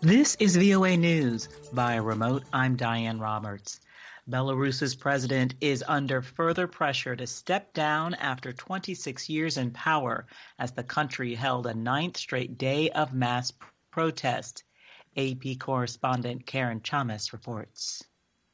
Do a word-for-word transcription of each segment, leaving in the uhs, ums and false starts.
This is V O A News. Via remote, I'm Diane Roberts. Belarus's president is under further pressure to step down after twenty-six years in power as the country held a ninth straight day of mass protest. A P correspondent Karen Chamas reports.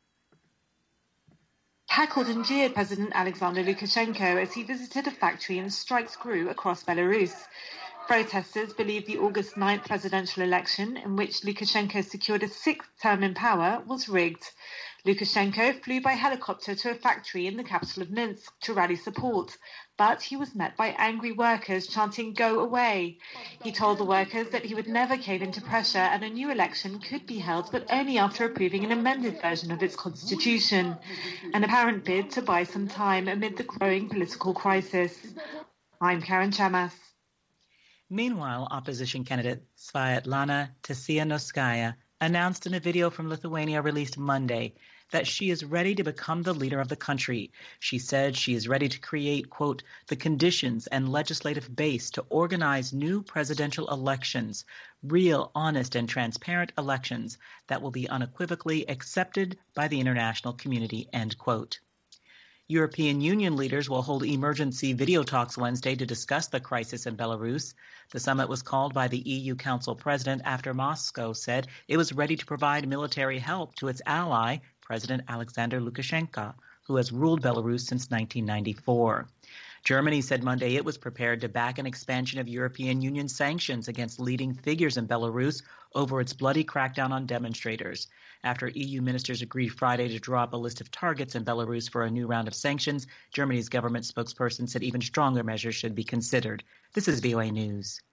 Heckled and jeered President Alexander Lukashenko as he visited a factory and strikes grew across Belarus. Protesters believe the August ninth presidential election, in which Lukashenko secured a sixth term in power, was rigged. Lukashenko flew by helicopter to a factory in the capital of Minsk to rally support, but he was met by angry workers chanting, "Go away." He told the workers that he would never cave into pressure and a new election could be held, but only after approving an amended version of its constitution, an apparent bid to buy some time amid the growing political crisis. I'm Karen Chamas. Meanwhile, opposition candidate Svyatlana Tsikhanouskaya announced in a video from Lithuania released Monday that she is ready to become the leader of the country. She said she is ready to create, quote, the conditions and legislative base to organize new presidential elections, real, honest, and transparent elections that will be unequivocally accepted by the international community, end quote. European Union leaders will hold emergency video talks Wednesday to discuss the crisis in Belarus. The summit was called by the E U Council President after Moscow said it was ready to provide military help to its ally, President Alexander Lukashenko, who has ruled Belarus since nineteen ninety-four. Germany said Monday it was prepared to back an expansion of European Union sanctions against leading figures in Belarus over its bloody crackdown on demonstrators. After E U ministers agreed Friday to draw up a list of targets in Belarus for a new round of sanctions, Germany's government spokesperson said even stronger measures should be considered. This is V O A News.